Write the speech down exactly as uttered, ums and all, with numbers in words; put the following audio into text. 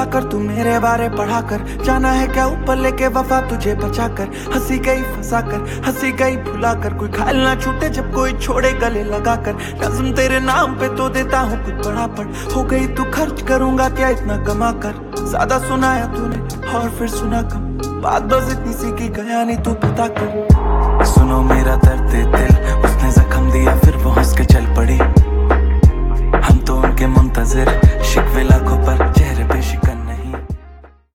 कर तू मेरे बारे पढ़ा कर, जाना है क्या ऊपर लेके वफा तुझे बचा कर। हंसी गई फंसा कर, हंसी गई भुला कर, कोई ख्याल ना छूटे जब कोई छोड़े गले लगा कर। नज़्म तेरे नाम पे तो देता हूँ कुछ बड़ा पड़, हो गई तू खर्च करूंगा क्या इतना कमा कर। ज्यादा सुनाया तूने और फिर सुना कम, बात बस इतनी सी की गया नहीं तू पता कर। सुनो मेरा दर्द दिल, उसने जख्म दिया फिर वो हंस के चल पड़ी। हम तो उनके मुंतजिर, शिकवे